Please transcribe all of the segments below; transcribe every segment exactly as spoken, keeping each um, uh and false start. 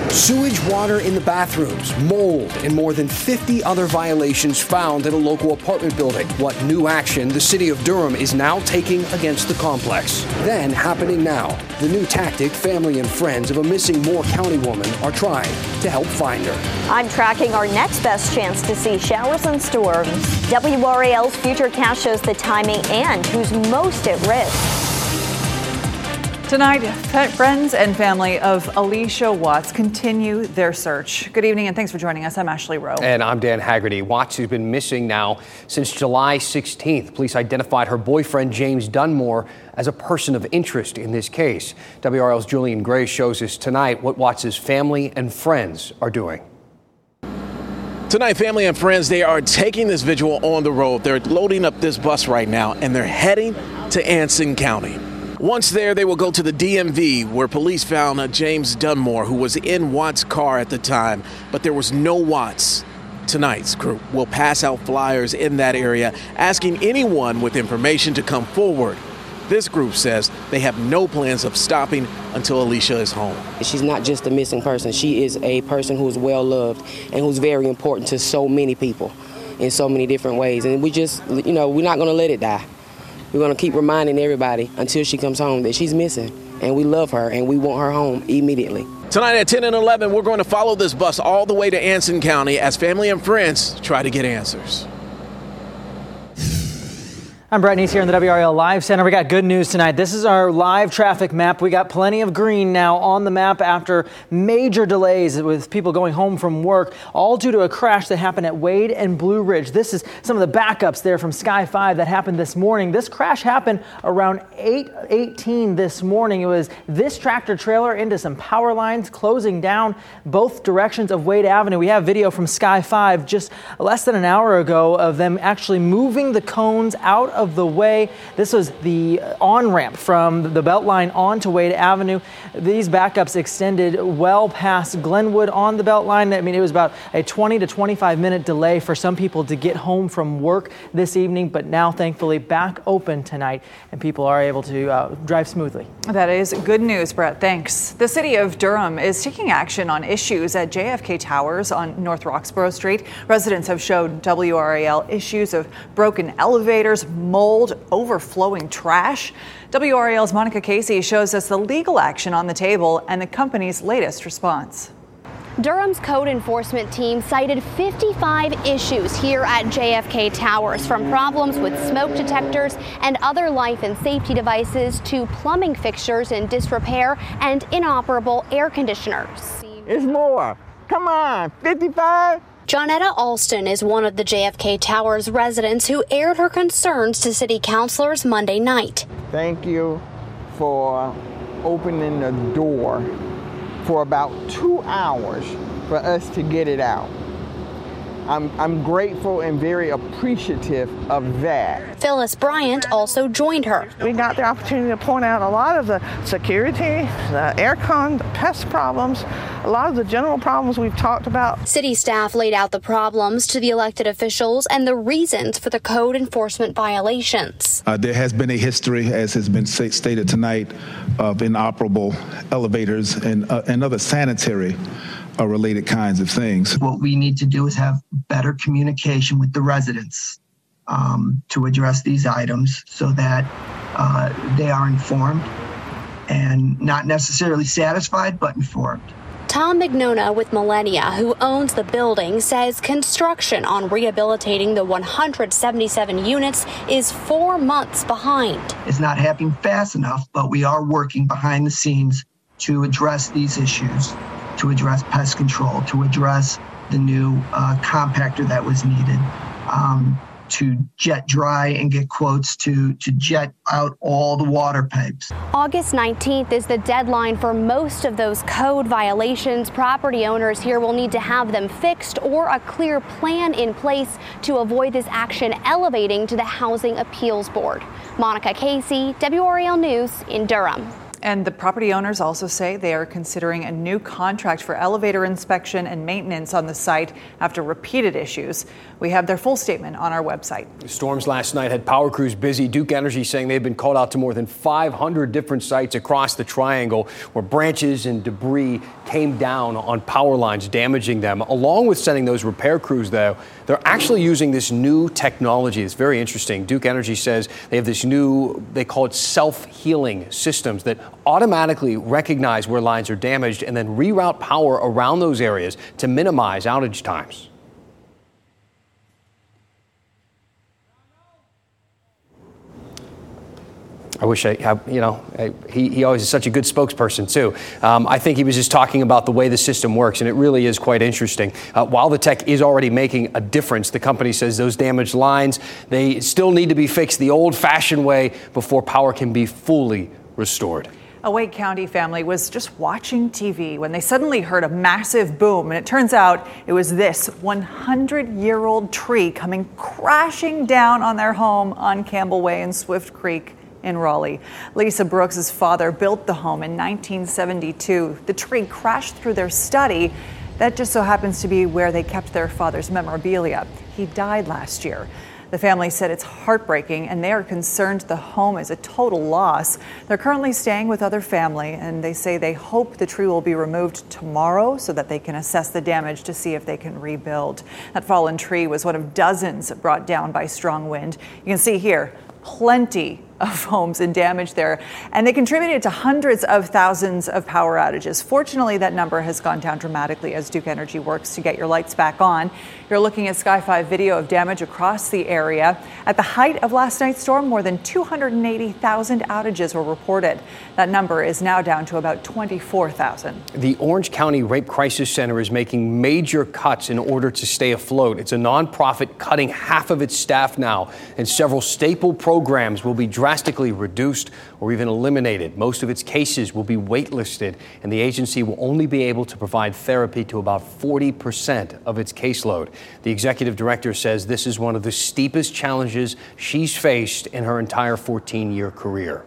Sewage water in the bathrooms, mold, and more than fifty other violations found in a local apartment building. What new action the city of Durham is now taking against the complex. Then, happening now, the new tactic family and friends of a missing Moore County woman are trying to help find her. I'm tracking our next best chance to see showers and storms. W R A L's Futurecast shows the timing and who's most at risk. Tonight, friends and family of Alicia Watts continue their search. Good evening and thanks for joining us. I'm Ashley Rowe. And I'm Dan Haggerty. Watts has been missing now since July sixteenth. Police identified her boyfriend, James Dunmore, as a person of interest in this case. W R L's Julian Gray shows us tonight what Watts' family and friends are doing. Tonight, family and friends, they are taking this vigil on the road. They're loading up this bus right now, and they're heading to Anson County. Once there, they will go to the D M V, where police found uh, James Dunmore, who was in Watts' car at the time, but there was no Watts. Tonight's group will pass out flyers in that area, asking anyone with information to come forward. This group says they have no plans of stopping until Alicia is home. She's not just a missing person. She is a person who is well loved and who's very important to so many people in so many different ways. And we just, you know, we're not going to let it die. We're going to keep reminding everybody until she comes home that she's missing, and we love her, and we want her home immediately. Tonight at ten and eleven, we're going to follow this bus all the way to Anson County as family and friends try to get answers. I'm Brett Neese here in the W R A L Live Center. We got good news tonight. This is our live traffic map. We got plenty of green now on the map after major delays with people going home from work, all due to a crash that happened at Wade and Blue Ridge. This is some of the backups there from Sky five that happened this morning. This crash happened around eight eighteen this morning. It was this tractor trailer into some power lines closing down both directions of Wade Avenue. We have video from Sky five just less than an hour ago of them actually moving the cones out of the way. This was the on-ramp from the Beltline onto Wade Avenue. These backups extended well past Glenwood on the Beltline. I mean, it was about a twenty to twenty-five minute delay for some people to get home from work this evening, but now thankfully back open tonight and people are able to uh, drive smoothly. That is good news, Brett. Thanks. The city of Durham is taking action on issues at J F K Towers on North Roxborough Street. Residents have showed W R A L issues of broken elevators, mold, overflowing trash. W R A L's Monica Casey shows us the legal action on the table and the company's latest response. Durham's code enforcement team cited fifty-five issues here at J F K Towers, from problems with smoke detectors and other life and safety devices to plumbing fixtures in disrepair and inoperable air conditioners. It's more. Come on, fifty-five? Johnetta Alston is one of the J F K Towers residents who aired her concerns to city councilors Monday night. Thank you for opening the door for about two hours for us to get it out. I'm, I'm grateful and very appreciative of that. Phyllis Bryant also joined her. We got the opportunity to point out a lot of the security, the aircon, the pest problems, a lot of the general problems we've talked about. City staff laid out the problems to the elected officials and the reasons for the code enforcement violations. Uh, there has been a history, as has been stated tonight, of inoperable elevators and, uh, and other sanitary uh, related kinds of things. What we need to do is have better communication with the residents um, to address these items so that uh, they are informed and not necessarily satisfied, but informed. Tom McNona with Millennia, who owns the building, says construction on rehabilitating the one hundred seventy-seven units is four months behind. It's not happening fast enough, but we are working behind the scenes to address these issues, to address pest control, to address the new uh, compactor that was needed, um, to jet dry and get quotes to, to jet out all the water pipes. August nineteenth is the deadline for most of those code violations. Property owners here will need to have them fixed or a clear plan in place to avoid this action elevating to the Housing Appeals Board. Monica Casey, W R A L News in Durham. And the property owners also say they are considering a new contract for elevator inspection and maintenance on the site after repeated issues. We have their full statement on our website. Storms last night had power crews busy. Duke Energy saying they've been called out to more than five hundred different sites across the triangle where branches and debris came down on power lines, damaging them. Along with sending those repair crews, though, they're actually using this new technology. It's very interesting. Duke Energy says they have this new, they call it self-healing systems that automatically recognize where lines are damaged and then reroute power around those areas to minimize outage times. I wish I, I you know, I, he, he always is such a good spokesperson, too. Um, I think he was just talking about the way the system works, and it really is quite interesting. Uh, while the tech is already making a difference, the company says those damaged lines, they still need to be fixed the old-fashioned way before power can be fully restored. A Wake County family was just watching T V when they suddenly heard a massive boom, and it turns out it was this one hundred year old tree coming crashing down on their home on Campbell Way in Swift Creek in Raleigh. Lisa Brooks' father built the home in nineteen seventy-two. The tree crashed through their study. That just so happens to be where they kept their father's memorabilia. He died last year. The family said it's heartbreaking and they are concerned the home is a total loss. They're currently staying with other family and they say they hope the tree will be removed tomorrow so that they can assess the damage to see if they can rebuild. That fallen tree was one of dozens brought down by strong wind. You can see here plenty of homes and damage there, and they contributed to hundreds of thousands of power outages. Fortunately, that number has gone down dramatically as Duke Energy works to get your lights back on. You're looking at Sky five video of damage across the area. At the height of last night's storm, more than two hundred eighty thousand outages were reported. That number is now down to about twenty-four thousand. The Orange County Rape Crisis Center is making major cuts in order to stay afloat. It's a nonprofit cutting half of its staff now, and several staple programs will be drastically reduced or even eliminated. Most of its cases will be waitlisted, and the agency will only be able to provide therapy to about forty percent of its caseload. The executive director says this is one of the steepest challenges she's faced in her entire fourteen-year career.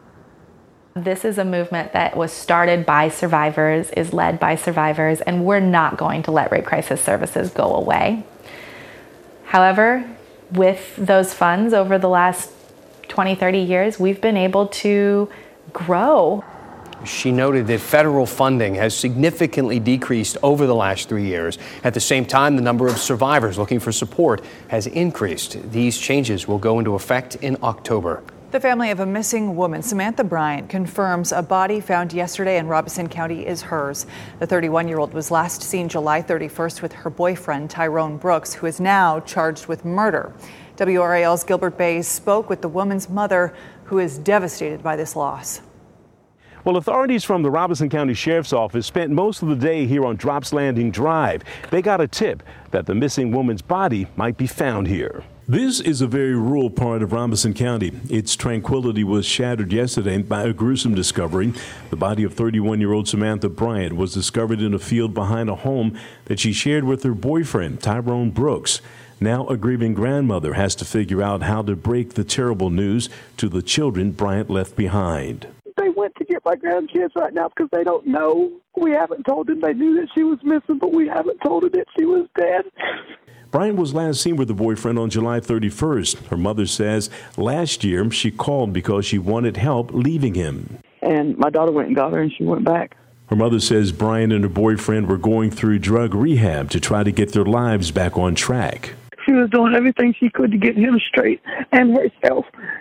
This is a movement that was started by survivors, is led by survivors, and we're not going to let Rape Crisis Services go away. However, with those funds over the last twenty, thirty years, we've been able to grow. She noted that federal funding has significantly decreased over the last three years. At the same time, the number of survivors looking for support has increased. These changes will go into effect in October. The family of a missing woman, Samantha Bryant, confirms a body found yesterday in Robeson County is hers. The thirty-one-year-old was last seen July thirty-first with her boyfriend, Tyrone Brooks, who is now charged with murder. W R A L's Gilbert Bays spoke with the woman's mother, who is devastated by this loss. Well, authorities from the Robeson County Sheriff's Office spent most of the day here on Drops Landing Drive. They got a tip that the missing woman's body might be found here. This is a very rural part of Robeson County. Its tranquility was shattered yesterday by a gruesome discovery. The body of thirty-one-year-old Samantha Bryant was discovered in a field behind a home that she shared with her boyfriend, Tyrone Brooks. Now a grieving grandmother has to figure out how to break the terrible news to the children Bryant left behind. They went to get my grandkids right now because they don't know. We haven't told them. They knew that she was missing, but we haven't told them that she was dead. Bryant was last seen with her boyfriend on July thirty-first. Her mother says last year she called because she wanted help leaving him. And my daughter went and got her, and she went back. Her mother says Bryant and her boyfriend were going through drug rehab to try to get their lives back on track. She was doing everything she could to get him straight and herself.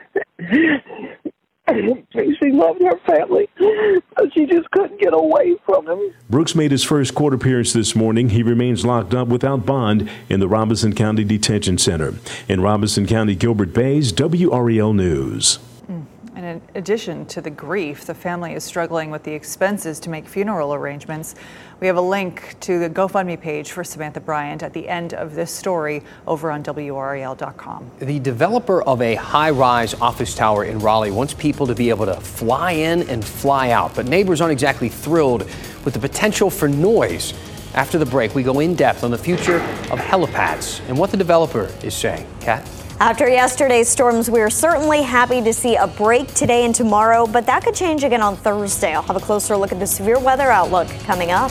She loved her family, but she just couldn't get away from him. Brooks made his first court appearance this morning. He remains locked up without bond in the Robeson County Detention Center. In Robeson County, Gilbert Bays, W R A L News. And in addition to the grief, the family is struggling with the expenses to make funeral arrangements. We have a link to the GoFundMe page for Samantha Bryant at the end of this story over on W R A L dot com. The developer of a high-rise office tower in Raleigh wants people to be able to fly in and fly out, but neighbors aren't exactly thrilled with the potential for noise. After the break, we go in depth on the future of helipads and what the developer is saying. Kat? After yesterday's storms, we're certainly happy to see a break today and tomorrow, but that could change again on Thursday. I'll have a closer look at the severe weather outlook coming up.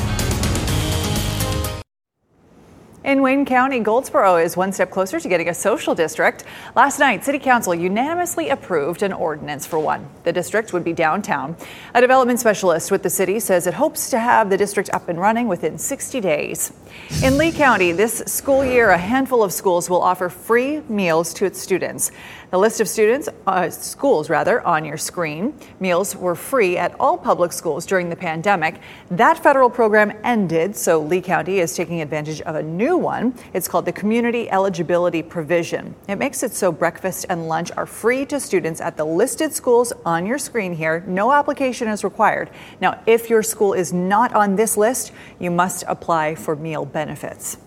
In Wayne County, Goldsboro is one step closer to getting a social district. Last night, City Council unanimously approved an ordinance for one. The district would be downtown. A development specialist with the city says it hopes to have the district up and running within sixty days. In Lee County, this school year, a handful of schools will offer free meals to its students. The list of students, uh, schools rather, on your screen. Meals were free at all public schools during the pandemic. That federal program ended, so Lee County is taking advantage of a new one. It's called the Community Eligibility Provision. It makes it so breakfast and lunch are free to students at the listed schools on your screen here. No application is required. Now, if your school is not on this list, you must apply for meal benefits.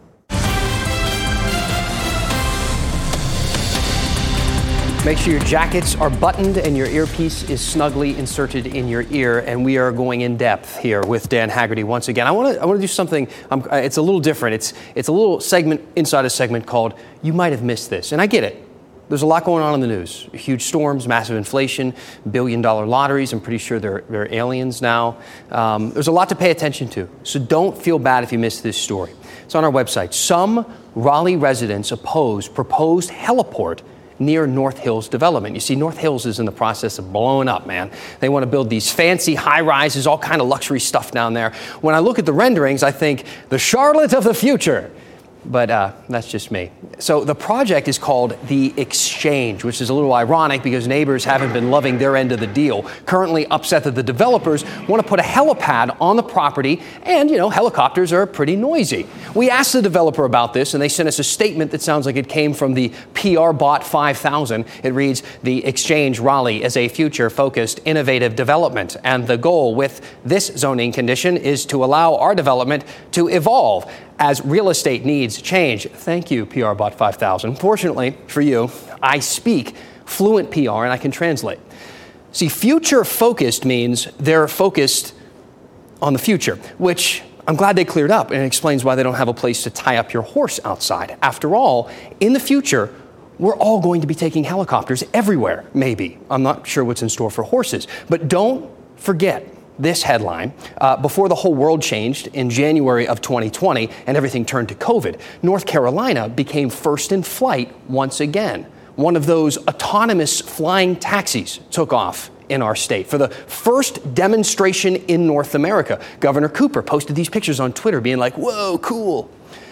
Make sure your jackets are buttoned and your earpiece is snugly inserted in your ear. And we are going in depth here with Dan Haggerty once again. I want to I want to do something. Um, it's a little different. It's it's a little segment inside a segment called "You Might Have Missed This." And I get it. There's a lot going on in the news. Huge storms, massive inflation, billion-dollar lotteries. I'm pretty sure they're they're aliens now. Um, there's a lot to pay attention to. So don't feel bad if you missed this story. It's on our website. Some Raleigh residents oppose proposed heliport near North Hills development. You see, North Hills is in the process of blowing up, man. They want to build these fancy high-rises, all kind of luxury stuff down there. When I look at the renderings, I think the Charlotte of the future. But uh, that's just me. So the project is called The Exchange, which is a little ironic because neighbors haven't been loving their end of the deal. Currently upset that the developers want to put a helipad on the property, and, you know, helicopters are pretty noisy. We asked the developer about this, and they sent us a statement that sounds like it came from the P R Bot five thousand. It reads, "The Exchange Raleigh is a future-focused, innovative development, and the goal with this zoning condition is to allow our development to evolve as real estate needs change." Thank you, P R Bot five thousand. Fortunately for you, I speak fluent P R and I can translate. See, future-focused means they're focused on the future, which I'm glad they cleared up, and it explains why they don't have a place to tie up your horse outside. After all, in the future, we're all going to be taking helicopters everywhere, maybe. I'm not sure what's in store for horses, but don't forget this headline. Uh, before the whole world changed in January of twenty twenty and everything turned to COVID, North Carolina became first in flight once again. One of those autonomous flying taxis took off in our state for the first demonstration in North America. Governor Cooper posted these pictures on Twitter being like, "Whoa, cool."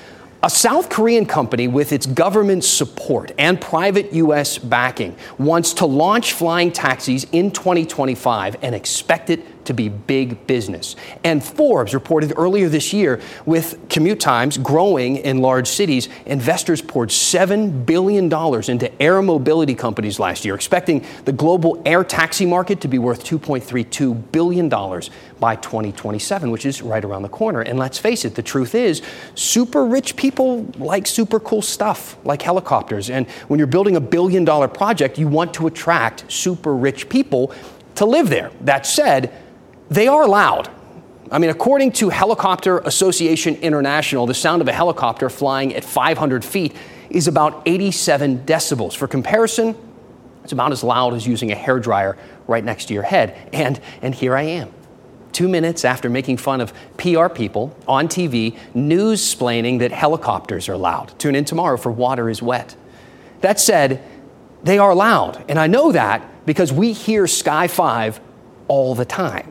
A South Korean company with its government support and private U S backing wants to launch flying taxis in twenty twenty-five and expect it to be big business. And Forbes reported earlier this year, with commute times growing in large cities, investors poured seven billion dollars into air mobility companies last year, expecting the global air taxi market to be worth two point three two billion dollars by twenty twenty-seven, which is right around the corner. And let's face it, the truth is, super rich people like super cool stuff, like helicopters. And when you're building a billion dollar project, you want to attract super rich people to live there. That said, they are loud. I mean, according to Helicopter Association International, the sound of a helicopter flying at five hundred feet is about eighty-seven decibels. For comparison, it's about as loud as using a hairdryer right next to your head. And, and here I am, two minutes after making fun of P R people on T V, news-splaining that helicopters are loud. Tune in tomorrow for Water is Wet. That said, they are loud. And I know that because we hear Sky five all the time.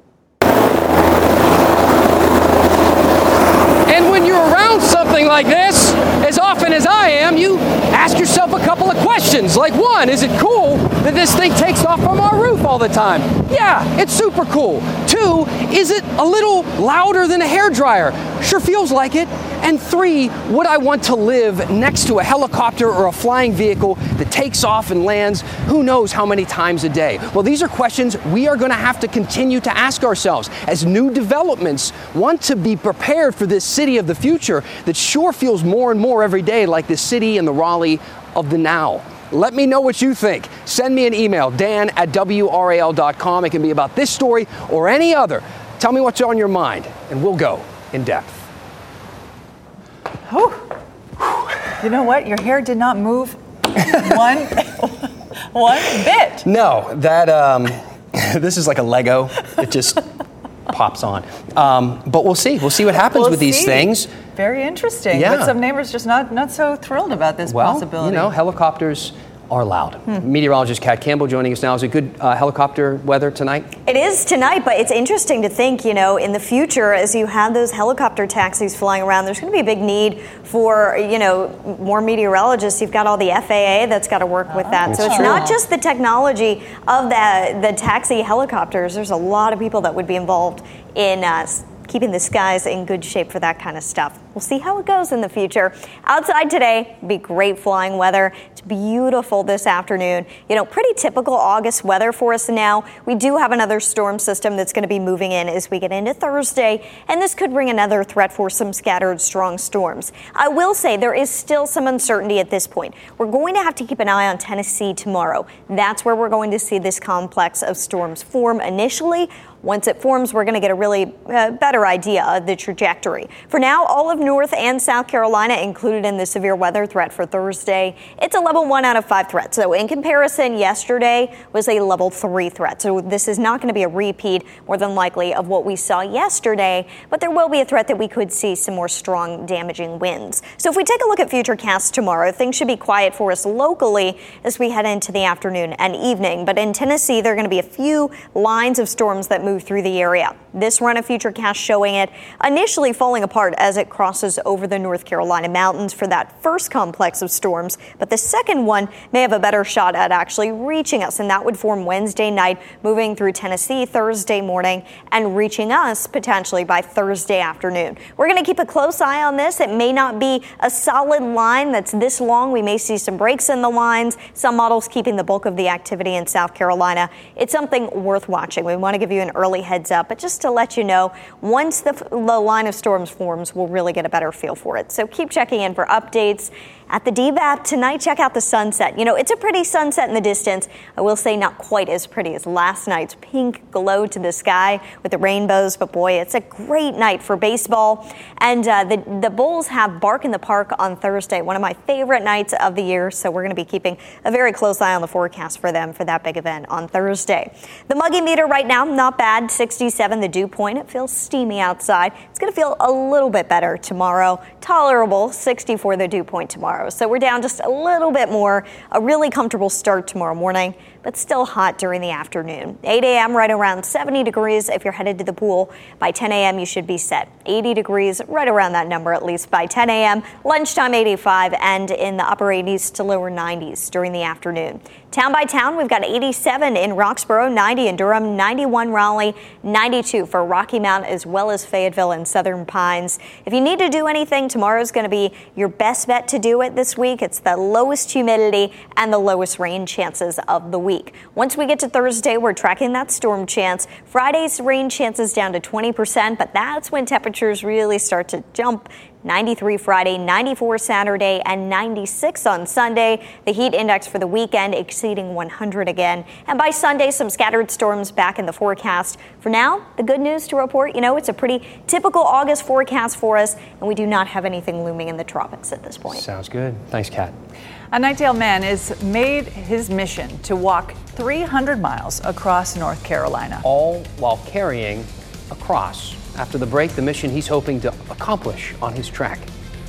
And when you're around something like this, as often as I am, you ask yourself a couple of questions. Like, one, is it cool that this thing takes off from our roof all the time? Yeah, it's super cool. Two, is it a little louder than a hairdryer? Sure feels like it. And three, would I want to live next to a helicopter or a flying vehicle that takes off and lands who knows how many times a day? Well, these are questions we are going to have to continue to ask ourselves as new developments want to be prepared for this city of the future that sure feels more and more every day like the city and the Raleigh of the now. Let me know what you think. Send me an email, dan at W R A L dot com. It can be about this story or any other. Tell me what's on your mind, and we'll go in depth. Oh. You know what? Your hair did not move one, one bit. No, that, um, this is like a Lego. It just pops on. Um, but we'll see. We'll see what happens We'll with these see. things. Very interesting. Yeah. But some neighbors just not, not so thrilled about this Well, possibility. you know, helicopters are allowed. Hmm. Meteorologist Kat Campbell joining us now. Is it good uh, helicopter weather tonight? It is tonight, but it's interesting to think, you know, in the future, as you have those helicopter taxis flying around, there's going to be a big need for, you know, more meteorologists. You've got all the F A A that's got to work with that. That's So it's true. not just the technology of the, the taxi helicopters. There's a lot of people that would be involved in uh, keeping the skies in good shape for that kind of stuff. We'll see how it goes in the future. Outside today, be great flying weather. It's beautiful this afternoon. You know, pretty typical August weather for us now. We do have another storm system that's going to be moving in as we get into Thursday, and this could bring another threat for some scattered strong storms. I will say there is still some uncertainty at this point. We're going to have to keep an eye on Tennessee tomorrow. That's where we're going to see this complex of storms form initially. Once it forms, we're going to get a really uh, better idea of the trajectory. For now, all of North and South Carolina included in the severe weather threat for Thursday. It's a level one out of five threat. So in comparison, yesterday was a level three threat. So this is not going to be a repeat, more than likely, of what we saw yesterday. But there will be a threat that we could see some more strong, damaging winds. So if we take a look at futurecasts tomorrow, things should be quiet for us locally as we head into the afternoon and evening. But in Tennessee, there are going to be a few lines of storms that move through the area. This run of futurecast showing it initially falling apart as it crosses over the North Carolina mountains for that first complex of storms, but the second one may have a better shot at actually reaching us, and that would form Wednesday night, moving through Tennessee Thursday morning and reaching us potentially by Thursday afternoon. We're going to keep a close eye on this. It may not be a solid line that's this long. We may see some breaks in the lines, some models keeping the bulk of the activity in South Carolina. It's something worth watching. We want to give you an early heads up, but just to let you know, once the, the line of storms forms, we'll really get a better feel for it. So keep checking in for updates. At the D V A P tonight, check out the sunset. You know, it's a pretty sunset in the distance. I will say not quite as pretty as last night's pink glow to the sky with the rainbows, but boy, it's a great night for baseball. And uh, the, the Bulls have Bark in the Park on Thursday, one of my favorite nights of the year. So we're going to be keeping a very close eye on the forecast for them for that big event on Thursday. The muggy meter right now, not bad, sixty-seven, the dew point. It feels steamy outside. It's going to feel a little bit better tomorrow. Tolerable, sixty-four, the dew point tomorrow. So we're down just a little bit more. A really comfortable start tomorrow morning, but still hot during the afternoon. eight a.m. right around seventy degrees if you're headed to the pool. By ten a.m. you should be set. eighty degrees, right around that number at least by ten a.m. Lunchtime eighty-five, and in the upper eighties to lower nineties during the afternoon. Town by town, we've got eighty-seven in Roxborough, ninety in Durham, ninety-one Raleigh, ninety-two for Rocky Mount, as well as Fayetteville and Southern Pines. If you need to do anything, tomorrow's going to be your best bet to do it this week. It's the lowest humidity and the lowest rain chances of the week. Once we get to Thursday, we're tracking that storm chance. Friday's rain chances down to twenty percent, but that's when temperatures really start to jump. ninety-three Friday, ninety-four Saturday, and ninety-six on Sunday. The heat index for the weekend exceeding one hundred again. And by Sunday, some scattered storms back in the forecast. For now, the good news to report, you know, it's a pretty typical August forecast for us, and we do not have anything looming in the tropics at this point. Sounds good. Thanks, Kat. A Knightdale man has made his mission to walk three hundred miles across North Carolina. All while carrying a cross. After the break, the mission he's hoping to accomplish on his track.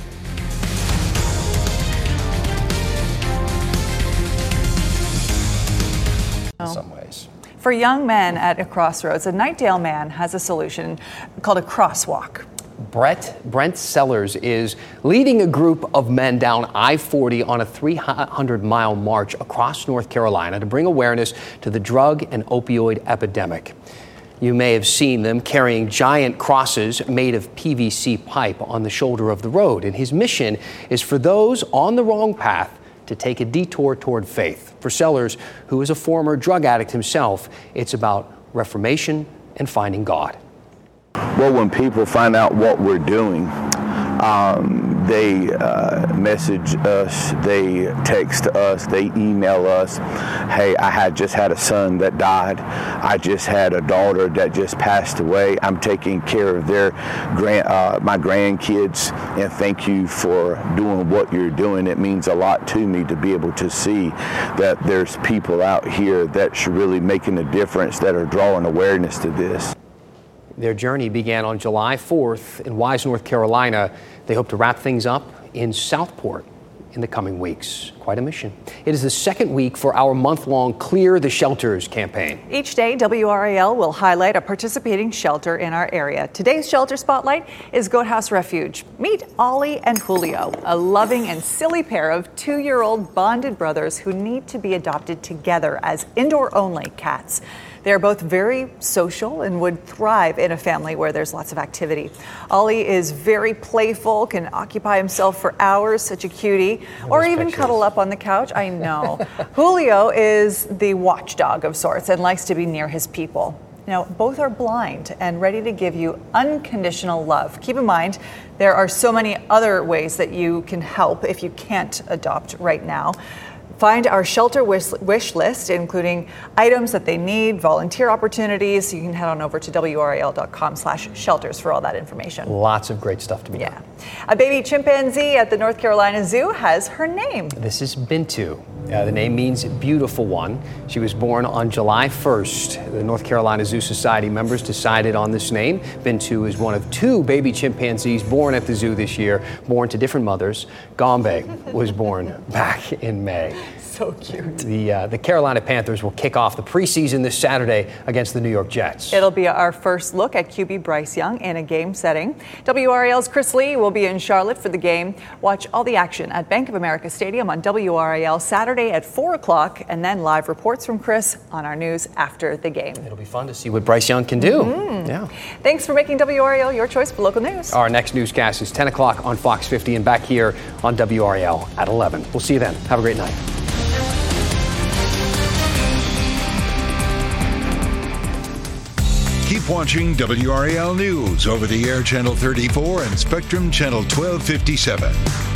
In some ways. For young men at a crossroads, a Knightdale man has a solution called a crosswalk. Brett Brent Sellers is leading a group of men down I forty on a three hundred mile march across North Carolina to bring awareness to the drug and opioid epidemic. You may have seen them carrying giant crosses made of P V C pipe on the shoulder of the road. And his mission is for those on the wrong path to take a detour toward faith. For Sellers, who is a former drug addict himself, it's about reformation and finding God. Well, when people find out what we're doing, um, they uh, message us, they text us, they email us, hey, I had just had a son that died. I just had a daughter that just passed away. I'm taking care of their grand, uh, my grandkids, and thank you for doing what you're doing. It means a lot to me to be able to see that there's people out here that's really making a difference, that are drawing awareness to this. Their journey began on July fourth in Wise, North Carolina. They hope to wrap things up in Southport in the coming weeks. Quite a mission. It is the second week for our month-long Clear the Shelters campaign. Each day, W R A L will highlight a participating shelter in our area. Today's shelter spotlight is Goat House Refuge. Meet Ollie and Julio, a loving and silly pair of two-year-old bonded brothers who need to be adopted together as indoor-only cats. They are both very social and would thrive in a family where there's lots of activity. Ollie is very playful, can occupy himself for hours, such a cutie, or even cuddle up on the couch. I know. Julio is the watchdog of sorts and likes to be near his people. Now, both are blind and ready to give you unconditional love. Keep in mind, there are so many other ways that you can help if you can't adopt right now. Find our shelter wish, wish list, including items that they need, volunteer opportunities. You can head on over to W R A L dot com slash shelters for all that information. Lots of great stuff to be done. Yeah. A baby chimpanzee at the North Carolina Zoo has her name. This is Bintu. Uh, the name means beautiful one. She was born on July first. The North Carolina Zoo Society members decided on this name. Bintu is one of two baby chimpanzees born at the zoo this year, born to different mothers. Gombe was born back in May. So cute. The, uh, the Carolina Panthers will kick off the preseason this Saturday against the New York Jets. It'll be our first look at Q B Bryce Young in a game setting. W R A L's Chris Lee will be in Charlotte for the game. Watch all the action at Bank of America Stadium on W R A L Saturday at four o'clock, and then live reports from Chris on our news after the game. It'll be fun to see what Bryce Young can do. Mm-hmm. Yeah. Thanks for making W R A L your choice for local news. Our next newscast is ten o'clock on Fox fifty and back here on W R A L at eleven. We'll see you then. Have a great night. Keep watching W R A L News over the air channel thirty-four and Spectrum channel twelve fifty-seven.